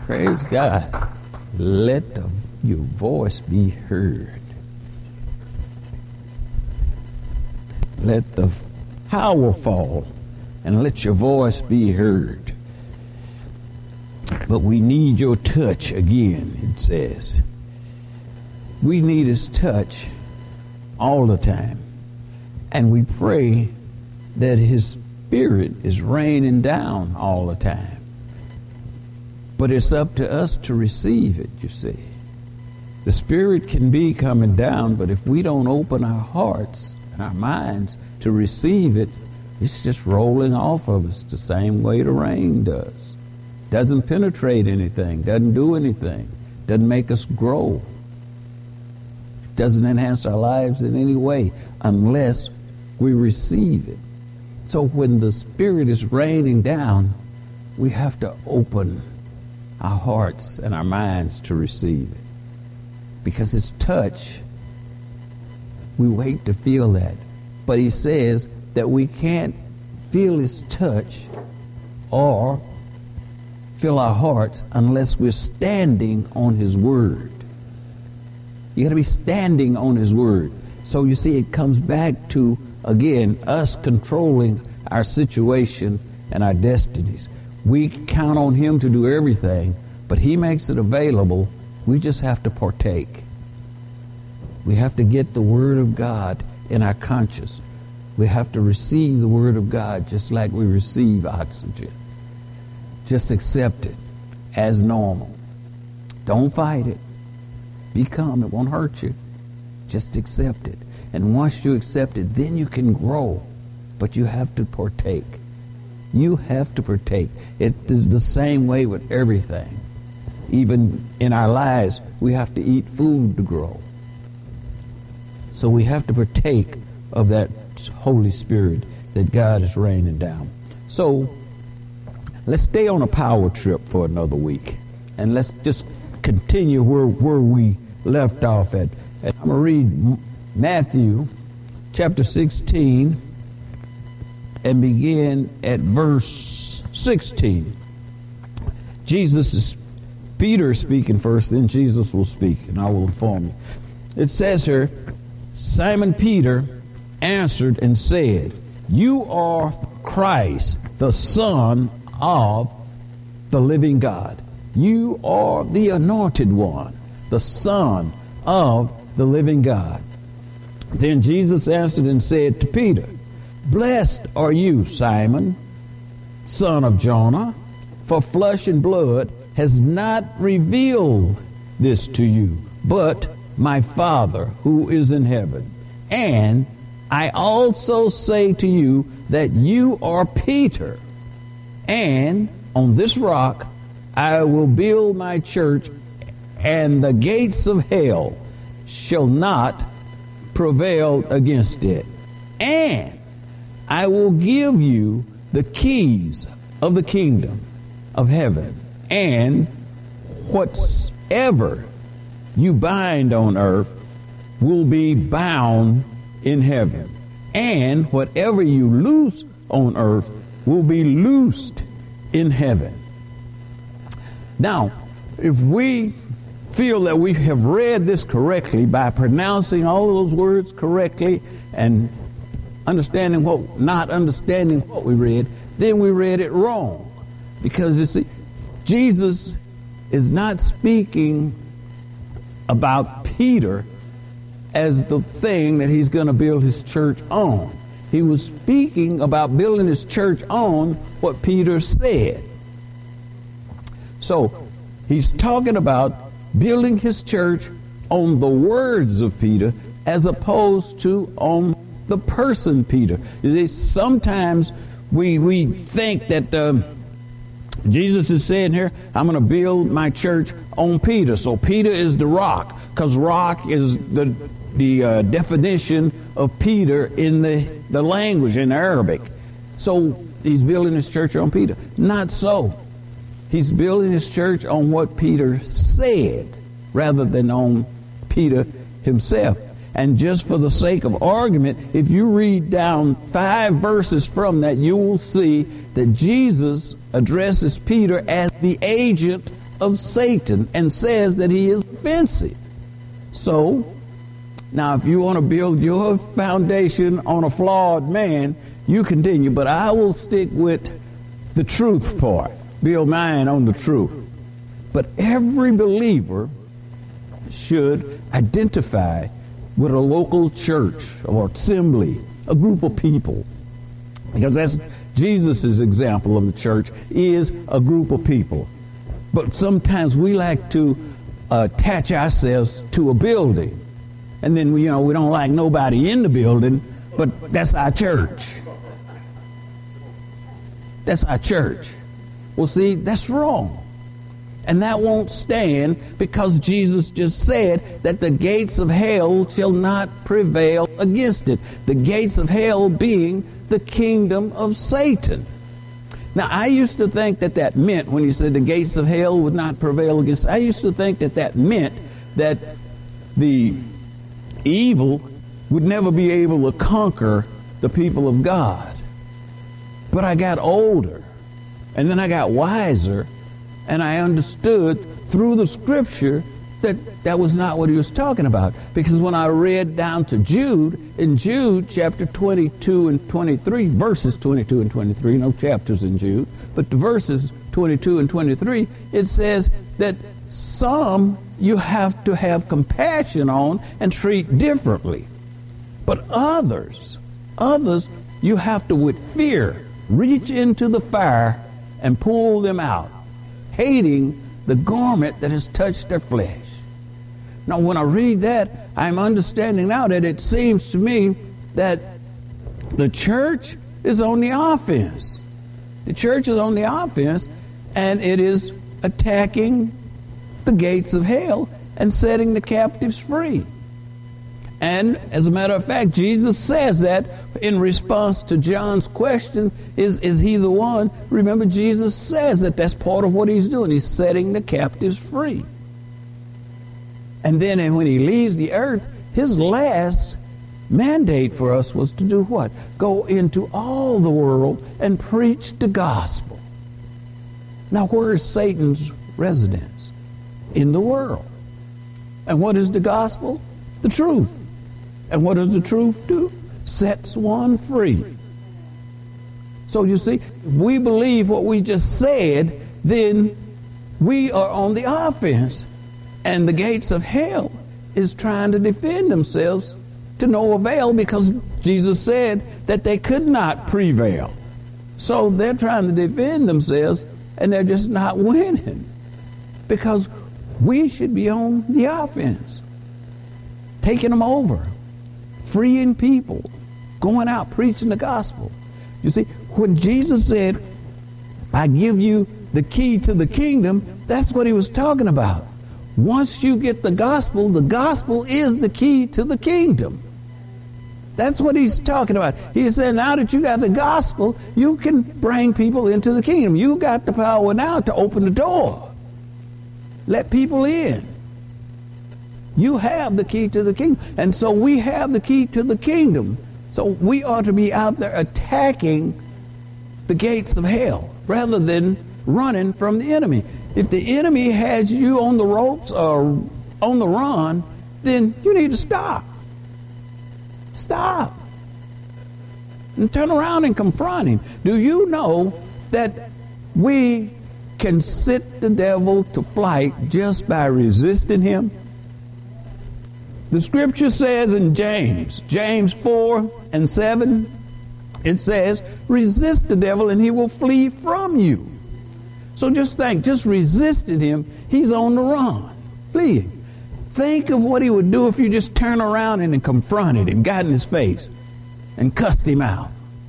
Praise God. Let your voice be heard. Let the power fall and let your voice be heard. But we need your touch again, it says. We need his touch all the time. And we pray that his Spirit is raining down all the time. But it's up to us to receive it, you see. The Spirit can be coming down, but if we don't open our hearts and our minds to receive it, it's just rolling off of us the same way the rain does. Doesn't penetrate anything, doesn't do anything, doesn't make us grow. Doesn't enhance our lives in any way unless we receive it. So when the Spirit is raining down, we have to open our hearts and our minds to receive it. Because his touch, we wait to feel that. But he says that we can't feel his touch or fill our hearts unless we're standing on his word. You got to be standing on his word. So you see, it comes back to, again, us controlling our situation and our destinies. We count on him to do everything, but he makes it available. We just have to partake. We have to get the word of God in our conscience. We have to receive the word of God just like we receive oxygen. Just accept it as normal. Don't fight it. Be calm. It won't hurt you. Just accept it. And once you accept it, then you can grow. But you have to partake. You have to partake. It is the same way with everything. Even in our lives, we have to eat food to grow. So we have to partake of that Holy Spirit that God is raining down. So let's stay on a power trip for another week. And let's just continue where we left off at. And I'm going to read Matthew chapter 16 and begin at verse 16. Peter speaking first, then Jesus will speak, and I will inform you. It says here, Simon Peter answered and said, "You are Christ, the Son of the living God. You are the anointed one, the Son of the living God." Then Jesus answered and said to Peter, "Blessed are you, Simon, son of Jonah, for flesh and blood has not revealed this to you, but my Father who is in heaven. And I also say to you that you are Peter, and on this rock I will build my church, and the gates of hell shall not prevail against it. And I will give you the keys of the kingdom of heaven. And whatsoever you bind on earth will be bound in heaven. And whatever you loose on earth will be loosed in heaven." Now, if we feel that we have read this correctly by pronouncing all of those words correctly and not understanding what we read, then we read it wrong. Because you see, Jesus is not speaking about Peter as the thing that he's going to build his church on. He was speaking about building his church on what Peter said. So he's talking about building his church on the words of Peter as opposed to on the person Peter. You see, sometimes we think that Jesus is saying here, I'm going to build my church on Peter. So Peter is the rock, because rock is the definition of Peter in the language, in Arabic. So he's building his church on Peter. Not so. He's building his church on what Peter said rather than on Peter himself. And just for the sake of argument, if you read down 5 verses from that, you will see that Jesus addresses Peter as the agent of Satan and says that he is offensive. So, now if you want to build your foundation on a flawed man, you continue, but I will stick with the truth part, build mine on the truth. But every believer should identify with a local church or assembly, a group of people, because that's Jesus' example of the church is a group of people. But sometimes we like to attach ourselves to a building, and then we don't like nobody in the building, but that's our church. That's our church. Well, see, that's wrong. And that won't stand, because Jesus just said that the gates of hell shall not prevail against it. The gates of hell being the kingdom of Satan. Now, I used to think that meant, when he said the gates of hell would not prevail against, I used to think that meant that the evil would never be able to conquer the people of God. But I got older, and then I got wiser, and I understood through the scripture that was not what he was talking about. Because when I read down to Jude, in Jude chapter 22 and 23, verses 22 and 23, no chapters in Jude, but the verses 22 and 23, it says that some you have to have compassion on and treat differently. But others you have to, with fear, reach into the fire and pull them out, hating the garment that has touched their flesh. Now, when I read that, I'm understanding now that it seems to me that the church is on the offense. The church is on the offense, and it is attacking the gates of hell and setting the captives free. And as a matter of fact, Jesus says that in response to John's question, is he the one? Remember, Jesus says that that's part of what he's doing. He's setting the captives free. And then when he leaves the earth, his last mandate for us was to do what? Go into all the world and preach the gospel. Now, where is Satan's residence? In the world. And what is the gospel? The truth. And what does the truth do? Sets one free. So you see, if we believe what we just said, then we are on the offense. And the gates of hell is trying to defend themselves to no avail, because Jesus said that they could not prevail. So they're trying to defend themselves, and they're just not winning. Because we should be on the offense, taking them over, freeing people, going out preaching the gospel. You see, when Jesus said, I give you the key to the kingdom, that's what he was talking about. Once you get the gospel is the key to the kingdom. That's what he's talking about. He said, now that you got the gospel, you can bring people into the kingdom. You got the power now to open the door. Let people in. You have the key to the kingdom. And so we have the key to the kingdom. So we ought to be out there attacking the gates of hell rather than running from the enemy. If the enemy has you on the ropes or on the run, then you need to stop. Stop. And turn around and confront him. Do you know that we can set the devil to flight just by resisting him? The scripture says in James 4:7, it says, resist the devil and he will flee from you. So just think, just resisting him, he's on the run, fleeing. Think of what he would do if you just turned around and confronted him, got in his face, and cussed him out.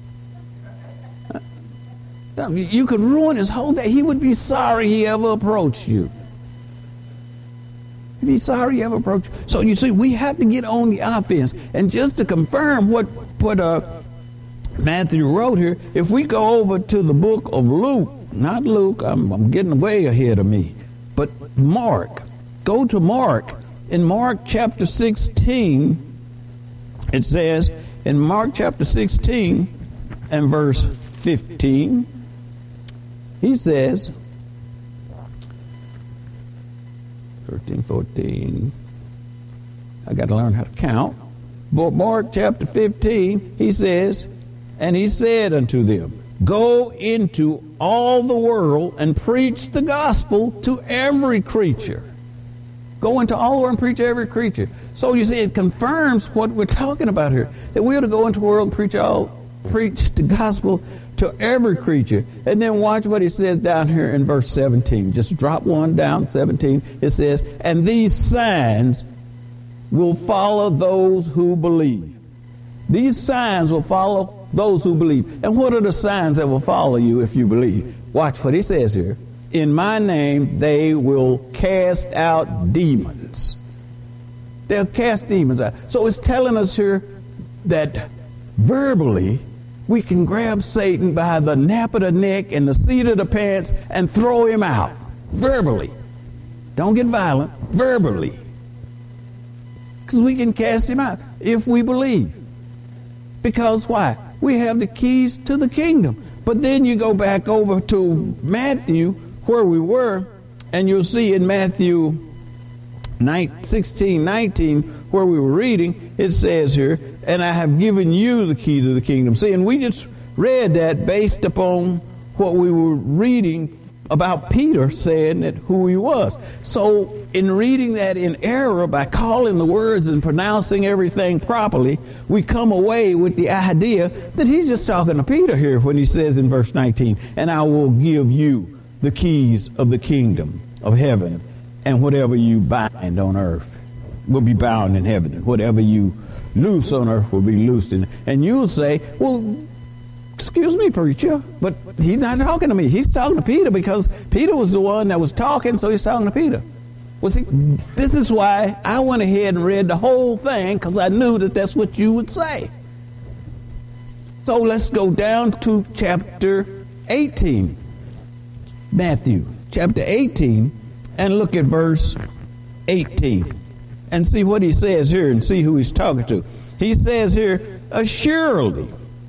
You could ruin his whole day. He would be sorry he ever approached you. He'd be sorry he ever approached you. So you see, we have to get on the offense. And just to confirm what Matthew wrote here, if we go over to the book of Luke, not Luke, I'm getting way ahead of me, but Mark. Go to Mark. In Mark chapter 16, it says, in Mark chapter 16 and verse 15, he says, 13, 14. I got to learn how to count. But Mark chapter 15, he says, and he said unto them, go into all the world and preach the gospel to every creature. Go into all the world and preach to every creature. So you see, it confirms what we're talking about here, that we are to go into the world and preach the gospel to every creature. And then watch what he says down here in verse 17. Just drop one down, 17. It says, and these signs will follow those who believe. These signs will follow those who believe. And what are the signs that will follow you if you believe? Watch what he says here. In my name, they will cast out demons. They'll cast demons out. So it's telling us here that verbally, we can grab Satan by the nape of the neck and the seat of the pants and throw him out. Verbally. Don't get violent. Verbally. Because we can cast him out if we believe. Because why? We have the keys to the kingdom. But then you go back over to Matthew, where we were, and you'll see in Matthew 16:19, where we were reading, it says here, and I have given you the key to the kingdom. See, and we just read that based upon what we were reading about Peter saying that who he was. So in reading that in error, by calling the words and pronouncing everything properly, we come away with the idea that he's just talking to Peter here when he says in verse 19, and I will give you the keys of the kingdom of heaven, and whatever you bind on earth will be bound in heaven, and whatever you loose on earth will be loosed in. And you'll say, well, excuse me, preacher, but he's not talking to me. He's talking to Peter, because Peter was the one that was talking, so he's talking to Peter. Well, see, this is why I went ahead and read the whole thing, because I knew that that's what you would say. So let's go down to chapter 18. Matthew chapter 18, and look at verse 18 and see what he says here and see who he's talking to. He says here, assuredly,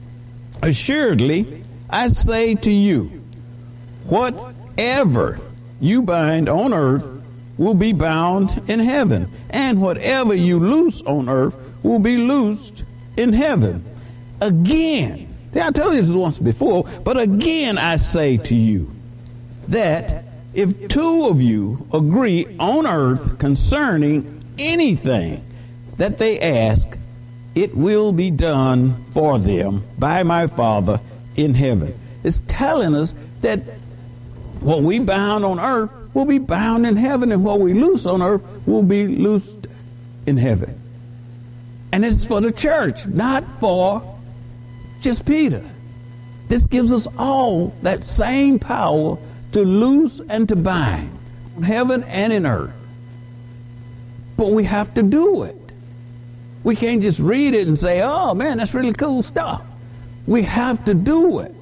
I say to you, whatever you bind on earth will be bound in heaven, and whatever you loose on earth will be loosed in heaven. Again, I told you this once before, but again I say to you, that if two of you agree on earth concerning anything that they ask, it will be done for them by my Father in heaven. It's telling us that what we bound on earth will be bound in heaven, and what we loose on earth will be loosed in heaven. And it's for the church, not for just Peter. This gives us all that same power to loose and to bind in heaven and in earth. But we have to do it. We can't just read it and say, oh man, that's really cool stuff. We have to do it.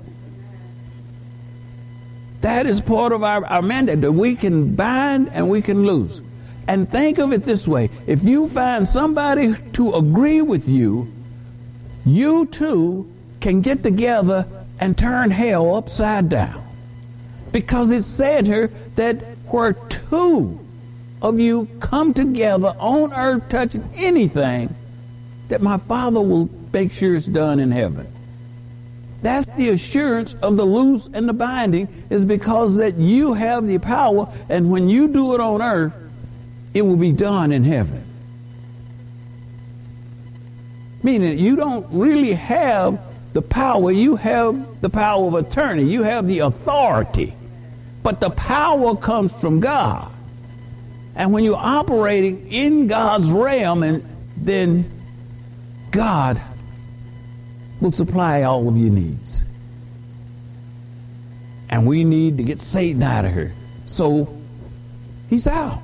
That is part of our mandate, that we can bind and we can loose. And think of it this way. If you find somebody to agree with you, you too can get together and turn hell upside down. Because it's said here that where two of you come together on earth touching anything, that my Father will make sure it's done in heaven. That's the assurance of the loose and the binding, is because that you have the power, and when you do it on earth, it will be done in heaven. Meaning you don't really have the power, you have the power of attorney, you have the authority. But the power comes from God. And when you're operating in God's realm, and then God will supply all of your needs. And we need to get Satan out of here. So he's out.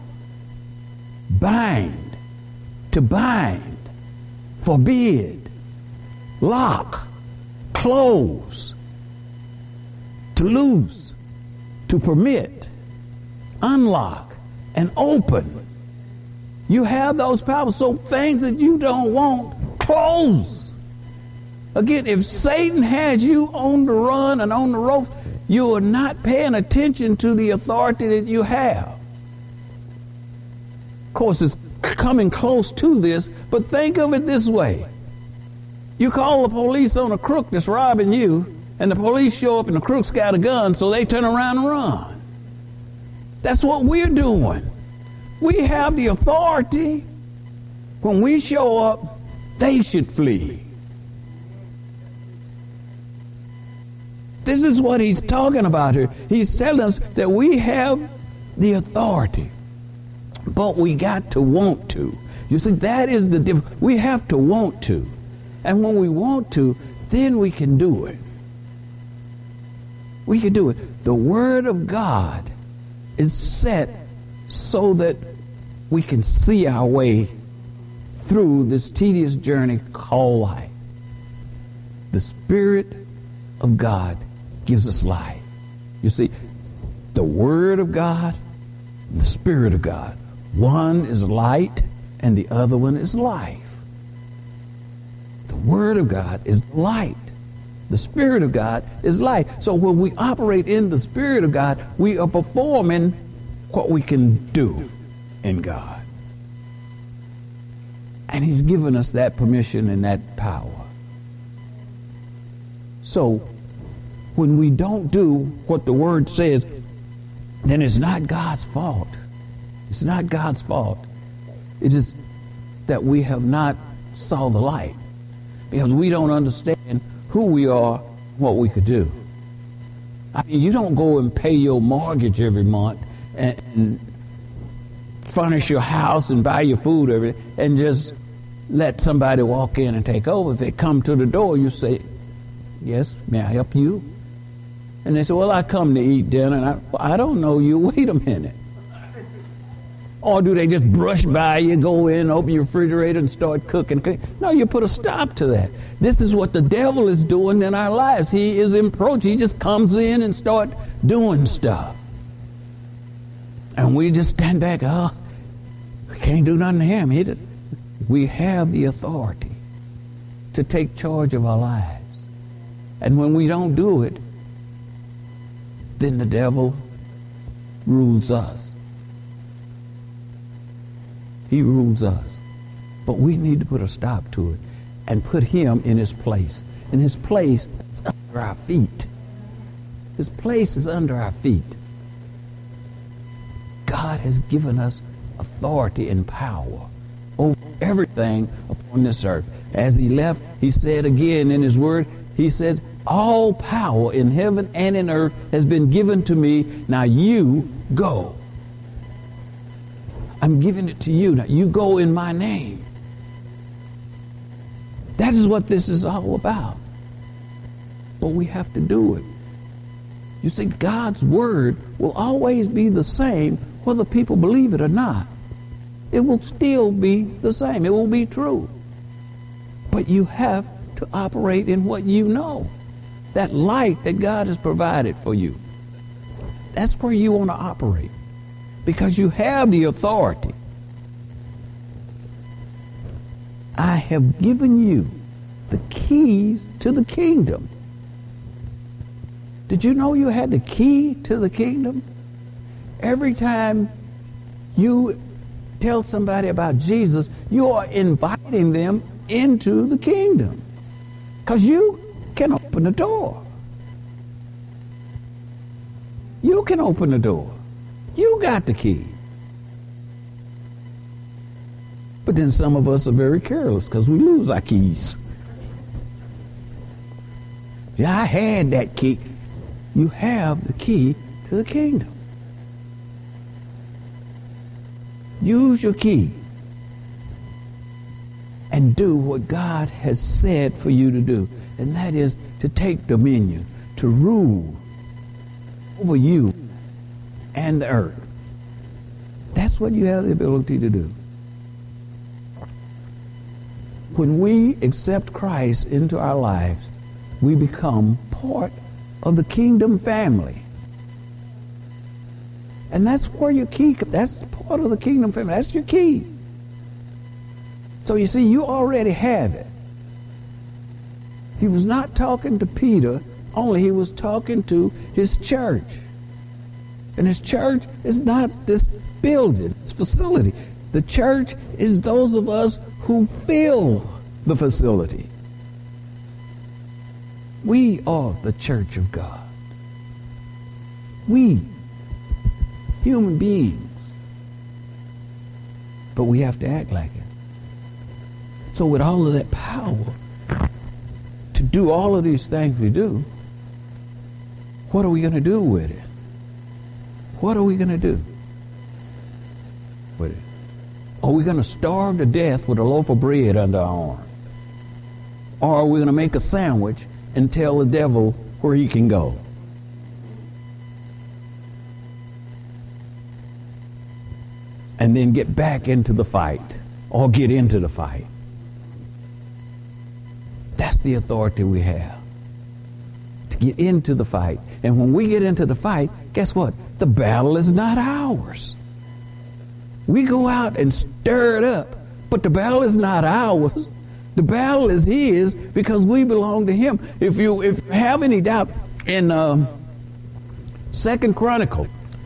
Bind, to bind, forbid, lock, close, to loose, to permit, unlock, and open. You have those powers. So things that you don't want, close. Again, if Satan has you on the run and on the ropes, you are not paying attention to the authority that you have. Of course, it's coming close to this, but think of it this way. You call the police on a crook that's robbing you, and the police show up and the crook's got a gun, so they turn around and run. That's what we're doing. We have the authority. When we show up, they should flee. This is what he's talking about here. He's telling us that we have the authority, but we got to want to. You see, that is the difference. We have to want to. And when we want to, then we can do it. We can do it. The Word of God is set so that we can see our way through this tedious journey called life. The Spirit of God gives us life. You see, the Word of God and the Spirit of God. One is light and the other one is life. The Word of God is light. The Spirit of God is life. So when we operate in the Spirit of God, we are performing what we can do in God. And He's given us that permission and that power. So when we don't do what the Word says, then it's not God's fault. It's not God's fault. It is that we have not saw the light, because we don't understand who we are, what we could do. I mean, you don't go and pay your mortgage every month and furnish your house and buy your food every day and just let somebody walk in and take over. If they come to the door, you say, "Yes, may I help you?" And they say, "Well, I come to eat dinner." And I don't know you. Wait a minute. Or do they just brush by you, go in, open your refrigerator and start cooking? No, you put a stop to that. This is what the devil is doing in our lives. He is approaching. He just comes in and start doing stuff. And we just stand back. Oh, we can't do nothing to him. We have the authority to take charge of our lives. And when we don't do it, then the devil rules us. He rules us. But we need to put a stop to it and put him in his place. And his place is under our feet. His place is under our feet. God has given us authority and power over everything upon this earth. As he left, he said again in his word, he said, "All power in heaven and in earth has been given to me. Now you go." I'm giving it to you. Now you go in my name. That is what this is all about. But we have to do it. You see, God's word will always be the same whether people believe it or not. It will still be the same. It will be true. But you have to operate in what you know. That light that God has provided for you. That's where you want to operate. Because you have the authority. I have given you the keys to the kingdom. Did you know you had the key to the kingdom? Every time you tell somebody about Jesus, you are inviting them into the kingdom. Because you can open the door. You can open the door. You got the key. But then some of us are very careless because we lose our keys. Yeah, I had that key. You have the key to the kingdom. Use your key and do what God has said for you to do. And that is to take dominion, to rule over you and the earth. That's what you have the ability to do. When we accept Christ into our lives, we become part of the kingdom family. And that's where your key, that's part of the kingdom family. That's your key. So you see, you already have it. He was not talking to Peter, only he was talking to his church. And his church is not this building, this facility. The church is those of us who fill the facility. We are the church of God. We, human beings. But we have to act like it. So with all of that power to do all of these things we do, what are we going to do with it? What are we going to do with it? Are we going to starve to death with a loaf of bread under our arm? Or are we going to make a sandwich and tell the devil where he can go? And then get back into the fight, or get into the fight. That's the authority we have, to get into the fight. And when we get into the fight, guess what? The battle is not ours. We go out and stir it up, but the battle is not ours. The battle is his, because we belong to him. If you have any doubt, in Second Chronicles,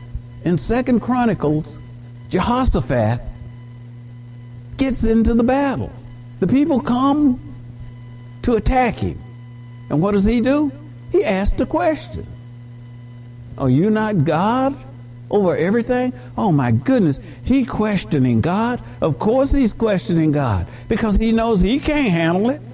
Jehoshaphat gets into the battle. The people come to attack him. And what does he do? He asks the question. Are you not God over everything? Oh my goodness. He questioning God. Of course he's questioning God, because he knows he can't handle it.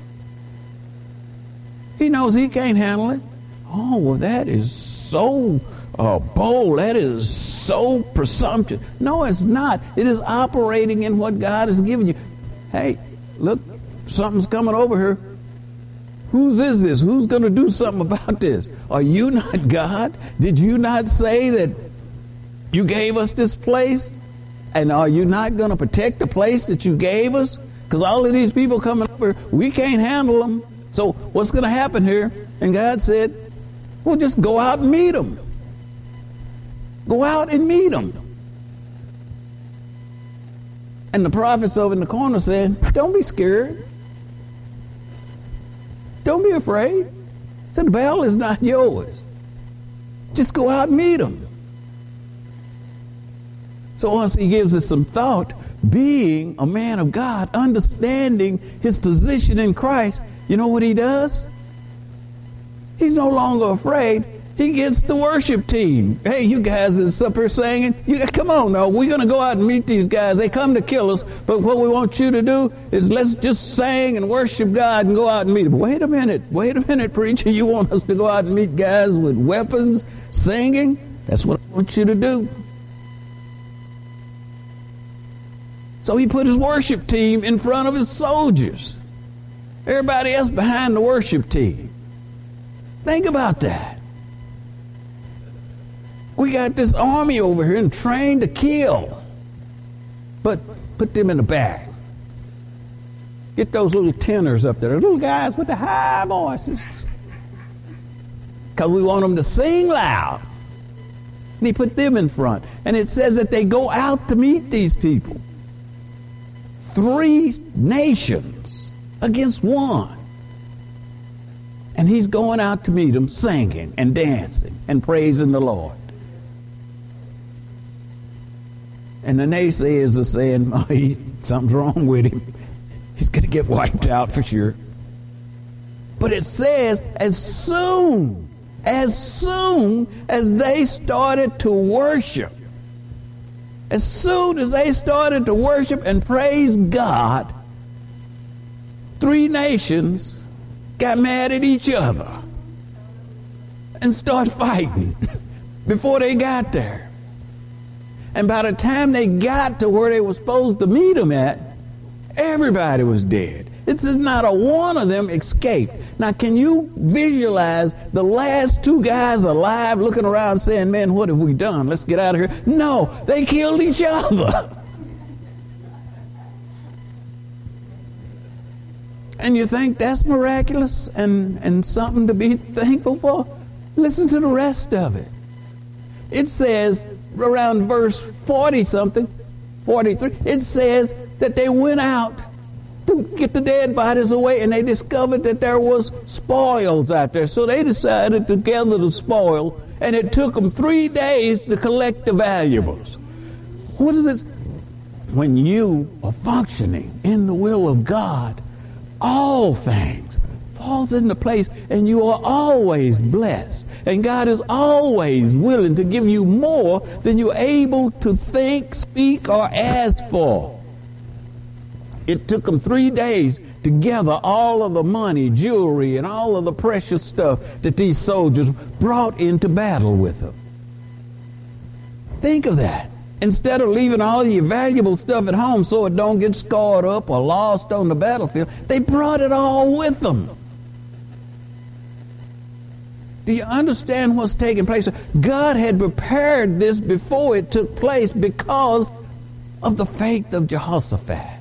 He knows he can't handle it. Oh, well, that is so bold. That is so presumptuous. No, it's not. It is operating in what God has given you. Hey, look, something's coming over here. Whose is this? Who's going to do something about this? Are you not God? Did you not say that you gave us this place? And are you not going to protect the place that you gave us? Because all of these people coming over, we can't handle them. So what's going to happen here? And God said, well, just go out and meet them. Go out and meet them. And the prophets over in the corner said, don't be scared. Don't be afraid. So the battle is not yours. Just go out and meet them. So once he gives us some thought, being a man of God, understanding his position in Christ, you know what he does? He's no longer afraid. He gets the worship team. Hey, you guys that's up here singing, come on now, we're going to go out and meet these guys. They come to kill us, but what we want you to do is let's just sing and worship God and go out and meet them. Wait a minute, preacher. You want us to go out and meet guys with weapons singing? That's what I want you to do. So he put his worship team in front of his soldiers. Everybody else behind the worship team. Think about that. We got this army over here and trained to kill. But put them in the back. Get those little tenors up there, little guys with the high voices. Because we want them to sing loud. And he put them in front. And it says that they go out to meet these people. 3 nations against 1. And he's going out to meet them singing and dancing and praising the Lord. And the naysayers are saying, something's wrong with him. He's going to get wiped out for sure. But it says, as soon as they started to worship, as soon as they started to worship and praise God, 3 nations got mad at each other and started fighting before they got there. And by the time they got to where they were supposed to meet them at, everybody was dead. It says not a one of them escaped. Now, can you visualize the last 2 guys alive looking around saying, man, what have we done? Let's get out of here. No, they killed each other. And you think that's miraculous and something to be thankful for? Listen to the rest of it. It says, around verse 40-something, 43, it says that they went out to get the dead bodies away, and they discovered that there was spoils out there. So they decided to gather the spoil, and it took them 3 days to collect the valuables. What is this? when you are functioning in the will of God, all things falls into place and you are always blessed. And God is always willing to give you more than you're able to think, speak, or ask for. It took them 3 days to gather all of the money, jewelry, and all of the precious stuff that these soldiers brought into battle with them. Think of that. Instead of leaving all your valuable stuff at home so it don't get scarred up or lost on the battlefield, they brought it all with them. Do you understand what's taking place? God had prepared this before it took place because of the faith of Jehoshaphat.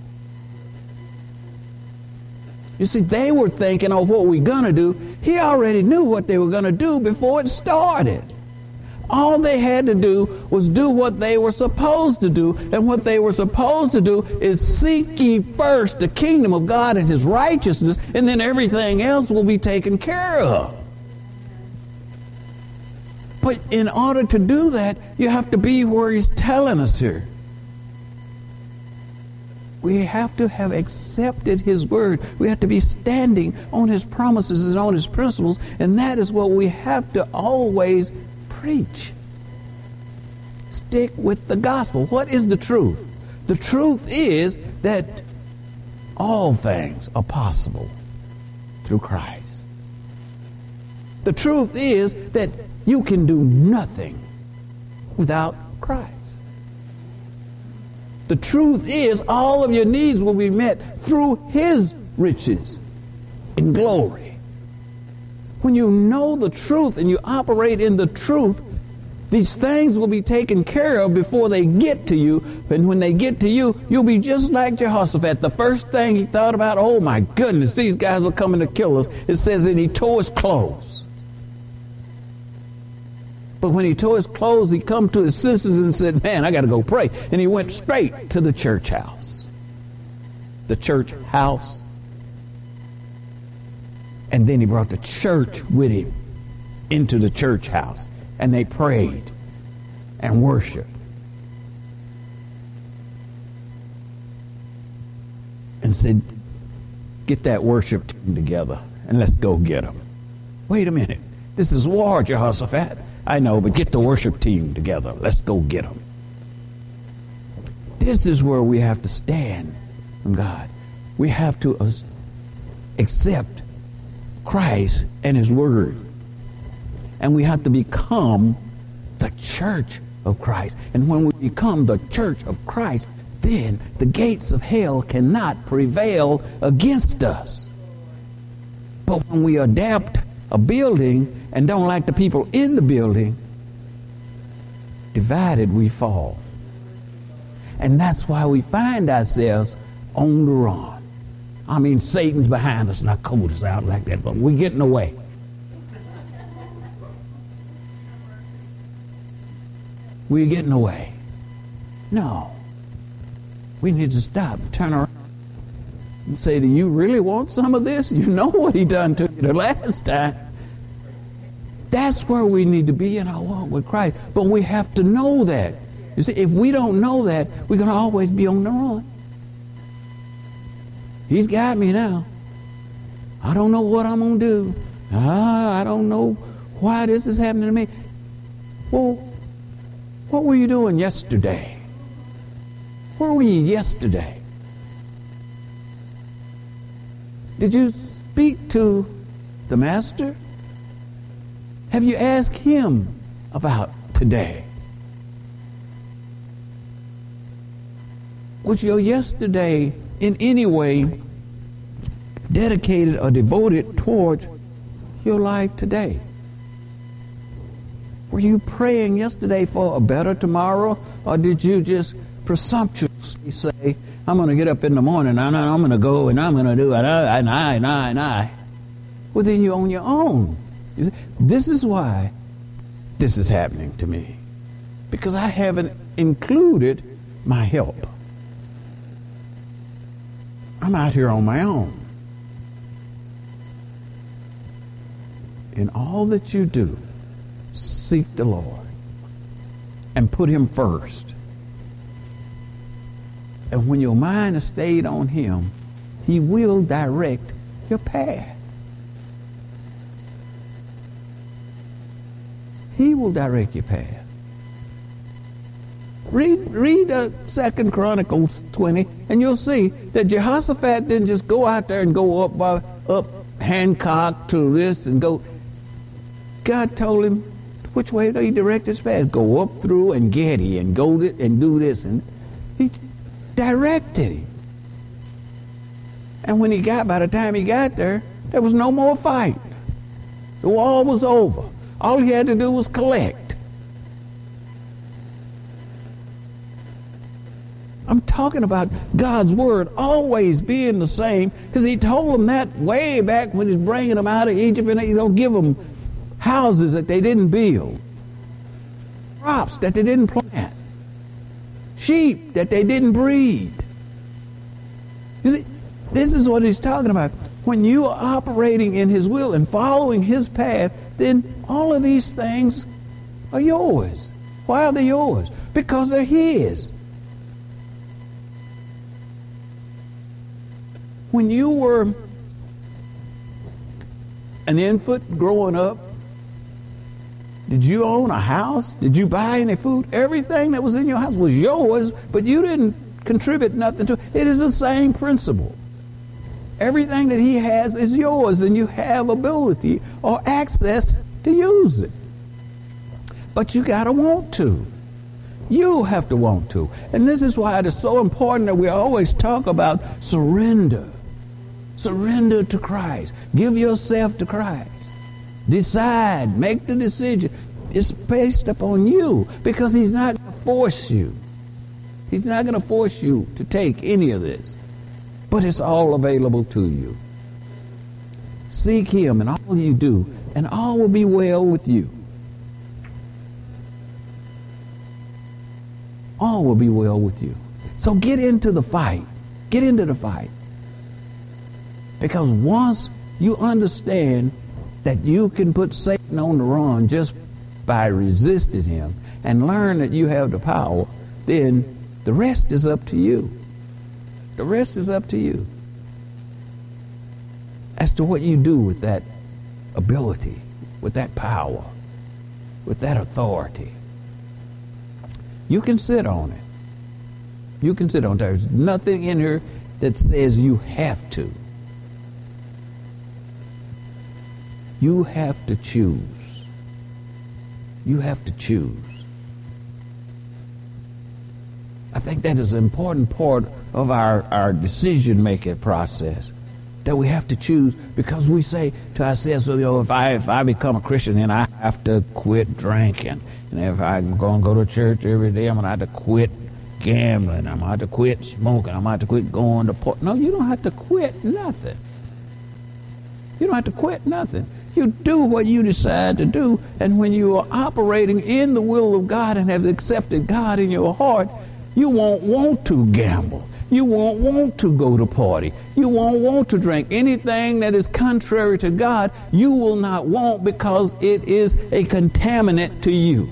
You see, they were thinking of what we're going to do. He already knew what they were going to do before it started. All they had to do was do what they were supposed to do. And what they were supposed to do is seek ye first the kingdom of God and his righteousness, and then everything else will be taken care of. But in order to do that, you have to be where he's telling us here. We have to have accepted his word. We have to be standing on his promises and on his principles, and that is what we have to always preach. Stick with the gospel. What is the truth? The truth is that all things are possible through Christ. The truth is that you can do nothing without Christ. The truth is all of your needs will be met through his riches in glory. When you know the truth and you operate in the truth, these things will be taken care of before they get to you. And when they get to you, you'll be just like Jehoshaphat. The first thing he thought about, oh my goodness, these guys are coming to kill us. It says that he tore his clothes. But when he tore his clothes, he come to his senses and said, man, I got to go pray. And he went straight to the church house. The church house. And then he brought the church with him into the church house. And they prayed and worshiped. And said, get that worship team together and let's go get them. Wait a minute. This is war, Jehoshaphat. I know, but get the worship team together. Let's go get them. This is where we have to stand on God. We have to accept Christ and his word. And we have to become the church of Christ. And when we become the church of Christ, then the gates of hell cannot prevail against us. But when we adapt a building and don't like the people in the building, divided we fall. And that's why we find ourselves on the run. I mean, Satan's behind us, and I code us out like that, but we're getting away. We're getting away. No. We need to stop, turn around, and say, do you really want some of this? You know what he done to you the last time. That's where we need to be in our walk with Christ. But we have to know that. You see, if we don't know that, we're going to always be on the run. He's got me now. I don't know what I'm going to do. I don't know why this is happening to me. Well, what were you doing yesterday? Where were you yesterday? Did you speak to the Master? Have you asked him about today? Was your yesterday in any way dedicated or devoted towards your life today? Were you praying yesterday for a better tomorrow, or did you just presumptuously say, I'm going to get up in the morning and I'm going to go and I'm going to do it, and I. Well, then you're on your own. You see, this is why this is happening to me, because I haven't included my help. I'm out here on my own. In all that you do, seek the Lord and put him first. And when your mind is stayed on him, he will direct your path. He will direct your path. Read 2 Chronicles 20, and you'll see that Jehoshaphat didn't just go out there and go up Hancock to this and go. God told him which way he directed his path. Go up through and Gedi and go and do this, and he directed him. And when by the time he got there was no more fight. The war was over. All he had to do was collect. I'm talking about God's word always being the same, because he told them that way back when he's bringing them out of Egypt, and he don't give them houses that they didn't build, crops that they didn't plant, sheep that they didn't breed. You see, this is what he's talking about. When you are operating in his will and following his path, then all of these things are yours. Why are they yours? Because they're his. When you were an infant growing up, did you own a house? Did you buy any food? Everything that was in your house was yours, but you didn't contribute nothing to it. It is the same principle. Everything that he has is yours, and you have ability or access to use it. But you got to want to. You have to want to. And this is why it is so important that we always talk about surrender. Surrender to Christ. Give yourself to Christ. Decide. Make the decision. It's based upon you, because he's not going to force you. He's not going to force you to take any of this. But it's all available to you. Seek him in all you do, and all will be well with you. All will be well with you. So get into the fight. Get into the fight. Because once you understand that you can put Satan on the run just by resisting him, and learn that you have the power, then the rest is up to you. The rest is up to you as to what you do with that ability, with that power, with that authority. You can sit on it. You can sit on it. There's nothing in here that says you have to. You have to choose. You have to choose. I think that is an important part of our decision-making process, that we have to choose, because we say to ourselves, well, if I become a Christian, then I have to quit drinking. And if I'm going to go to church every day, I'm going to have to quit gambling. I'm going to have to quit smoking. I'm going to have to quit going to porn. No, you don't have to quit nothing. You don't have to quit nothing. You do what you decide to do, and when you are operating in the will of God and have accepted God in your heart, you won't want to gamble. You won't want to go to party. You won't want to drink. Anything that is contrary to God, you will not want, because it is a contaminant to you.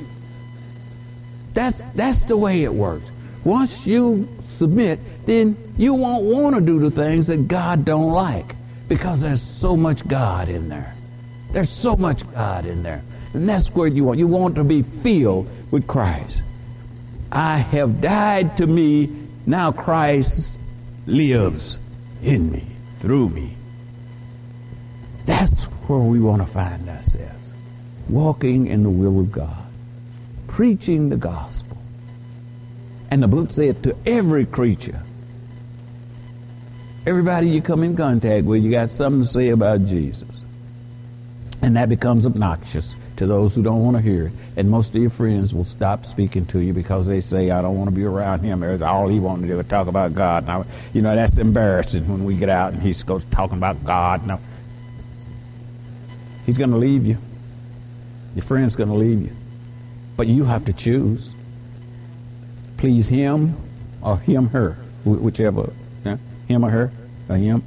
That's the way it works. Once you submit, then you won't want to do the things that God don't like, because there's so much God in there. There's so much God in there. And that's where you want. You want to be filled with Christ. I have died to me, now Christ lives in me, through me. That's where we want to find ourselves. Walking in the will of God. Preaching the gospel. And the book said to every creature, everybody you come in contact with, you got something to say about Jesus. And that becomes obnoxious to those who don't want to hear it. And most of your friends will stop speaking to you because they say, I don't want to be around him. There's all he wanted to do is talk about God. Now, that's embarrassing when we get out and he goes talking about God. Now, he's going to leave you. Your friend's going to leave you. But you have to choose. Please him or him, her, whichever. Yeah? Him or her or him.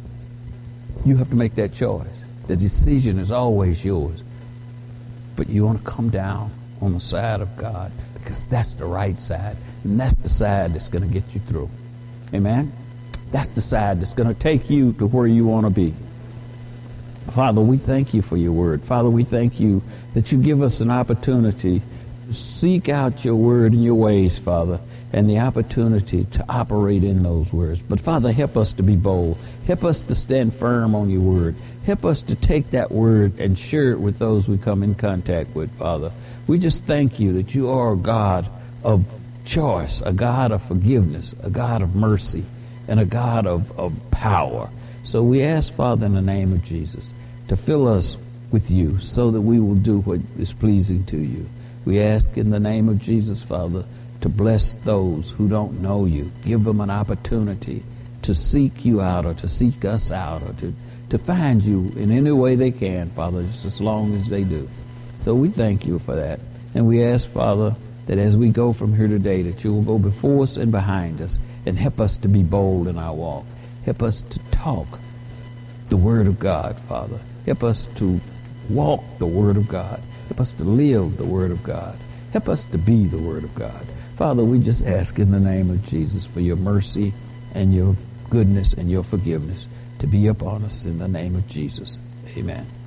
You have to make that choice. The decision is always yours. But you want to come down on the side of God, because that's the right side, and that's the side that's going to get you through. Amen? That's the side that's going to take you to where you want to be. Father, we thank you for your word. Father, we thank you that you give us an opportunity to seek out your word and your ways, Father, and the opportunity to operate in those words. But Father, help us to be bold. Help us to stand firm on your word. Help us to take that word and share it with those we come in contact with, Father. We just thank you that you are a God of choice, a God of forgiveness, a God of mercy, and a God of power. So we ask, Father, in the name of Jesus, to fill us with you so that we will do what is pleasing to you. We ask in the name of Jesus, Father, to bless those who don't know you. Give them an opportunity to seek you out or to seek us out or to find you in any way they can, Father, just as long as they do. So we thank you for that. And we ask, Father, that as we go from here today, that you will go before us and behind us and help us to be bold in our walk. Help us to talk the Word of God, Father. Help us to walk the Word of God. Help us to live the Word of God. Help us to be the Word of God. Father, we just ask in the name of Jesus for your mercy and your goodness and your forgiveness to be upon us in the name of Jesus. Amen.